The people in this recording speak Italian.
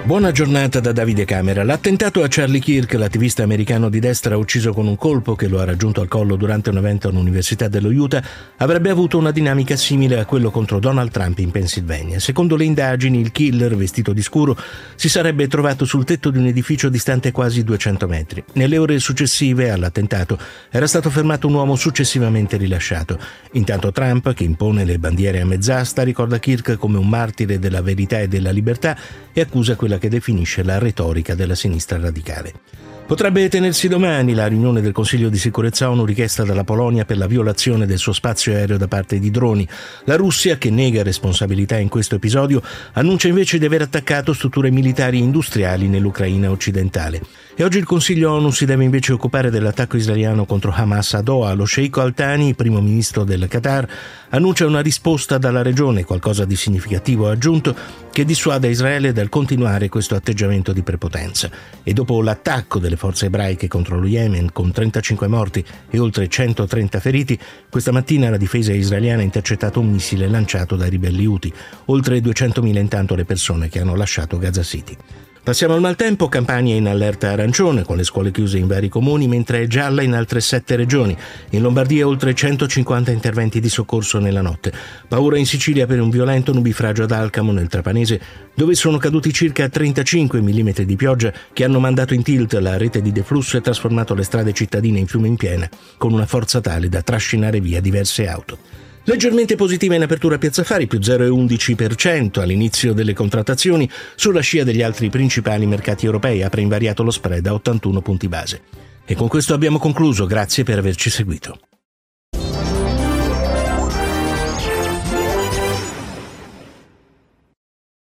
Buona giornata da Davide Camera. L'attentato a Charlie Kirk, l'attivista americano di destra ucciso con un colpo che lo ha raggiunto al collo durante un evento all'Università dello Utah, avrebbe avuto una dinamica simile a quello contro Donald Trump in Pennsylvania. Secondo le indagini, il killer, vestito di scuro, si sarebbe trovato sul tetto di un edificio distante quasi 200 metri. Nelle ore successive all'attentato era stato fermato un uomo successivamente rilasciato. Intanto Trump, che impone le bandiere a mezz'asta, ricorda Kirk come un martire della verità e della libertà e accusa quella che definisce la retorica della sinistra radicale. Potrebbe tenersi domani la riunione del Consiglio di sicurezza ONU richiesta dalla Polonia per la violazione del suo spazio aereo da parte di droni. La Russia, che nega responsabilità in questo episodio, annuncia invece di aver attaccato strutture militari e industriali nell'Ucraina occidentale. E oggi il Consiglio ONU si deve invece occupare dell'attacco israeliano contro Hamas a Doha. Lo sceicco Al-Thani, primo ministro del Qatar, annuncia una risposta dalla regione, qualcosa di significativo ha aggiunto, che dissuade Israele dal continuare questo atteggiamento di prepotenza. E dopo l'attacco delle forze ebraiche contro lo Yemen, con 35 morti e oltre 130 feriti, questa mattina la difesa israeliana ha intercettato un missile lanciato dai ribelli Houthi. Oltre 200.000 intanto le persone che hanno lasciato Gaza City. Passiamo al maltempo. Campania in allerta arancione, con le scuole chiuse in vari comuni, mentre è gialla in altre 7 regioni. In Lombardia oltre 150 interventi di soccorso nella notte. Paura in Sicilia per un violento nubifragio ad Alcamo, nel Trapanese, dove sono caduti circa 35 mm di pioggia che hanno mandato in tilt la rete di deflusso e trasformato le strade cittadine in fiume in piena, con una forza tale da trascinare via diverse auto. Leggermente positiva in apertura Piazza Affari, più 0,11% all'inizio delle contrattazioni, sulla scia degli altri principali mercati europei. Apre invariato lo spread a 81 punti base. E con questo abbiamo concluso, grazie per averci seguito.